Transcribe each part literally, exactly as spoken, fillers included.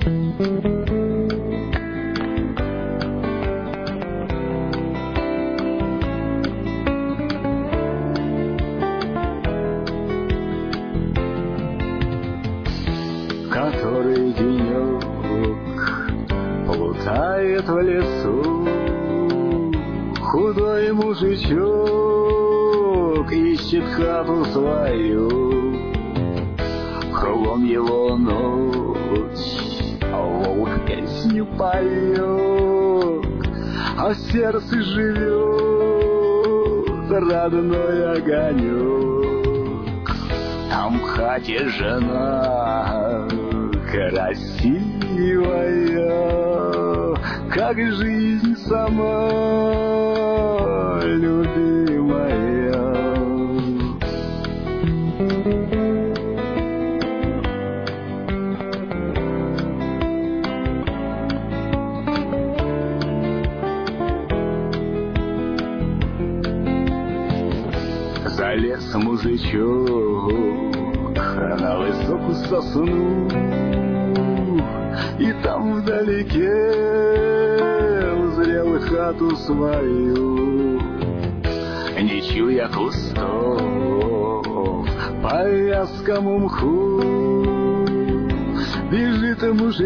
Который денек плутает в лесу, худой мужичок ищет хату свою. Кругом его ночь, а волк песню поет, а в сердце живет родной огонек. Там в хате жена красивая, как жизнь сама любимая. Залез мужичок на высокую сосну, и там вдалеке узрел хату свою. Не чуя кустов по вязкому мху, бежит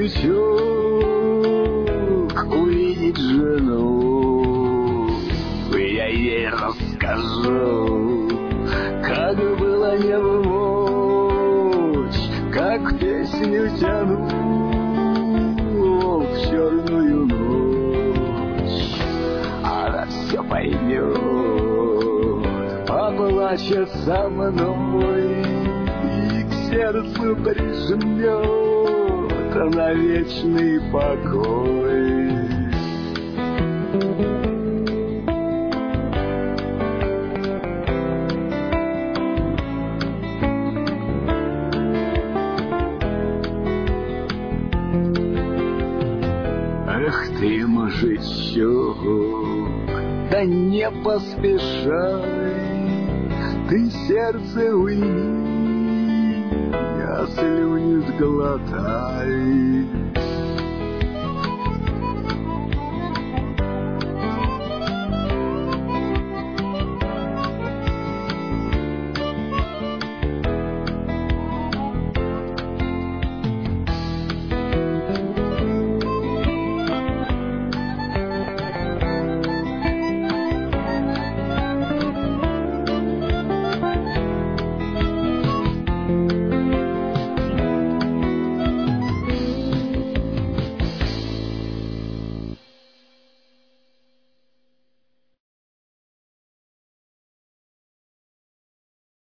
мужичок увидеть жену. Я ей расскажу, как было небо ночь, как песню тяну в черную ночь. Она все поймет, поплачет со мной и к сердцу прижмет на вечный покой. Эх ты, мужичок, да не поспешай, ты сердце уйми, а слюни сглотай.